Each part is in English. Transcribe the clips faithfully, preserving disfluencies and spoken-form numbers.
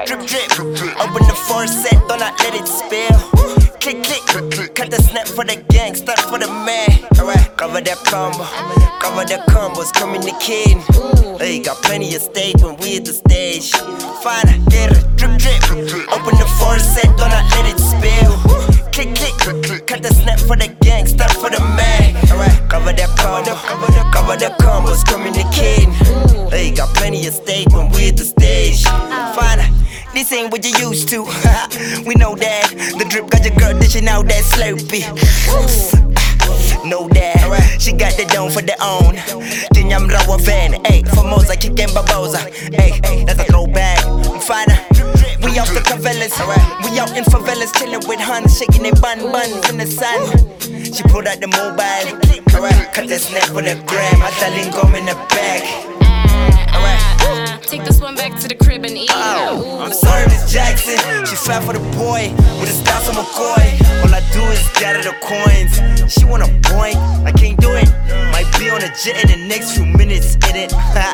drip, drip. Open the faucet, do not let it spill. Click, click, cut the snap for the gang, start for the man. Alright, cover that combo, cover the combos, communicating. Hey, got plenty of stage when we at the stage. Fine, get it, drip, drip. Open the faucet, do not let it spill. Click, click, cut the snap for the gang, start for the man. Alright, cover that combo, cover the combos, communicating. Hey, got plenty of stage when we at the stage. Fine. This ain't what you used to. We know that. The drip got your girl dishing out that Slurpee. Know that. She got the dome for the own. Jinyam rawa van. Ayy, Formosa kicking babosa. Ayy, that's a throwback. Fine. We out the favelas. We out in favelas chilling with Huns, shaking their bun buns in the sun. She pulled out the mobile. Cut that snap for the gram. I tell him come in the bag. Alright, take this one back to the crib and eat. Oh, I'm sorry, Miss Jackson. She fell for the boy with a style from McCoy. All I do is gather the coins. She want a point, I can't do it. Might be on a jet in the next few minutes in it.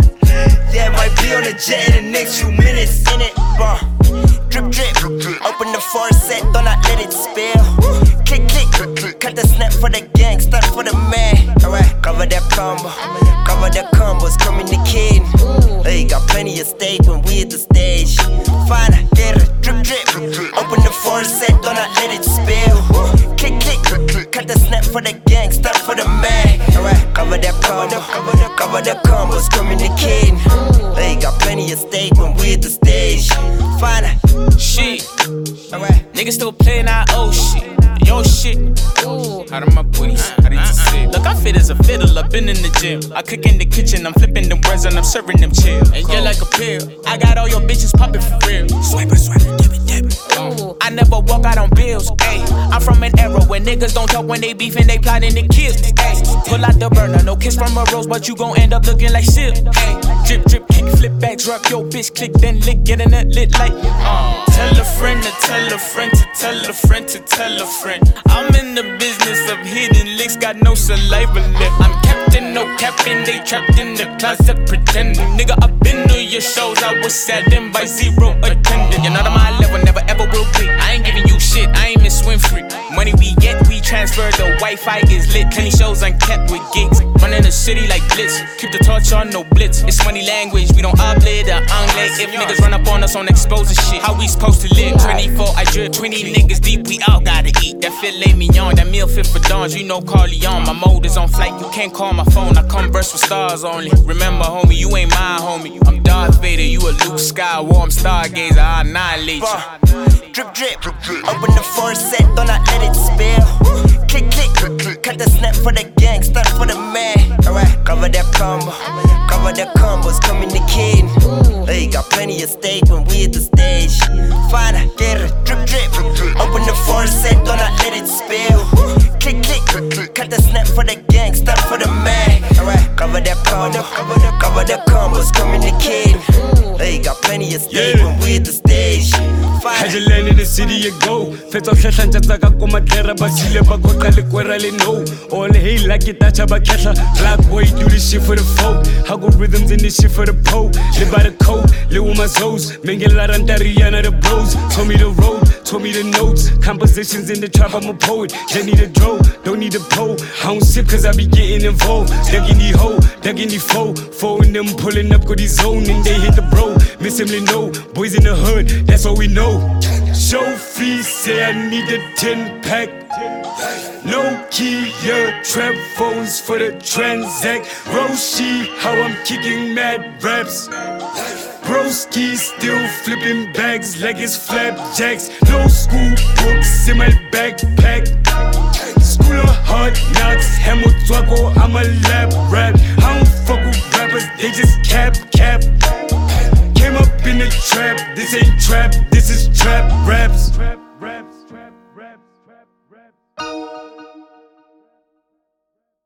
Yeah, might be on a jet in the next few minutes in it. Uh, drip, drip. Open the faucet, do not let it spill. Click, click, cut the snap for the gang, start for the man. Alright, cover that combo, cover the combos, communicating. Hey, got plenty of stage when we at the stage. Fine, get it, drip, drip. Open the faucet, do not let it spill. Click, click, cut the snap for the gang, start for the man. Alright, cover that combo, cover the combos, communicating. Hey, got plenty of stage when we at the stage. Fine. Shit. Alright. Niggas still playing our old shit. Yo shit. Out of my booties, how did you say? Look, I fit as a fiddle, I've been in the gym. I cook in the kitchen, I'm flipping them breads and I'm serving them chill. And you're like a pill, I got all your bitches popping for real. Swiper, swiper, dip it, dip it. Uh, I never walk out on bills, ayy. I'm from an era where niggas don't talk when they beefing, they plotting to kill, ayy. Pull out the burner, no kiss from a rose, but you gon' end up looking like silk, ayy. Drip, drip, kick, flip back, drop your bitch, click, then lick, getting it lit like, uh. Tell a friend to tell a friend to tell a friend to tell a friend. I'm in the business of hitting licks, got no saliva left. I'm captain, no capping, they trapped in the closet pretending. Nigga, I've been to your shows, I was saddened by zero attendance. You're not on my level, never ever will be. I ain't giving you shit, I ain't Miss Winfrey. Money we get, we transfer, the Wi-Fi is lit. Plenty shows unkept with gigs. Running the city like Blitz, keep the torch on, no blitz. It's money language, we don't uplift the anglais. If niggas run up on us on exposing shit, how we supposed to live? twenty-four, I drip, twenty niggas deep, we all gotta eat. That filet mignon, that meal fit for dawns, you know Carleon. My mode is on flight, you can't call my phone, I converse with stars only. Remember homie, you ain't my homie. I'm Darth Vader, you a Luke Skywalker, I'm Stargazer, I annihilate you. Drip, drip, open the faucet, do not let it spill. Click, click, cut the snap for the gang, start for the man. Alright, cover that combo, cover the combos, communicating. Hey, got plenty of stage when we at the stage. Fine, get it, drip, drip. Open the faucet, do not let it spill. Click, click, cut the snap for the gang, start for the man. Alright, cover that combo, cover the combos, communicating. Hey, got plenty of stage when we at the stage. Fine. Hajiland in the city you go. Fetsa khehla tsaka ko matlera ba sile ba go qale kwera le no. All hey like it touch ba khehla. Black boy do this shit for the folk. How go rhythms in this shit for the po. Live by the code, live with my souls. Mengela Rantariana the bros. Told me the road, told me the notes. Compositions in the trap, I'm a poet. They need a dro, don't need a pole. I don't sip cause I be getting involved. Dug in the hole, dug in the foe. Four in them pulling up good zoning. They hit the bro, miss him no. Boys in the hood, that's all we know. Show fee, say I need a ten pack. Low key, yeah, trap phones for the transact. Roshi, how I'm kicking mad raps. Broski still flipping bags like it's flapjacks. No school books in my backpack. School of hard knocks, Hamel Twago, I'm a lab rap. I don't fuck with rappers, they just cap cap. Came up in the trap, this ain't trap, this is trap.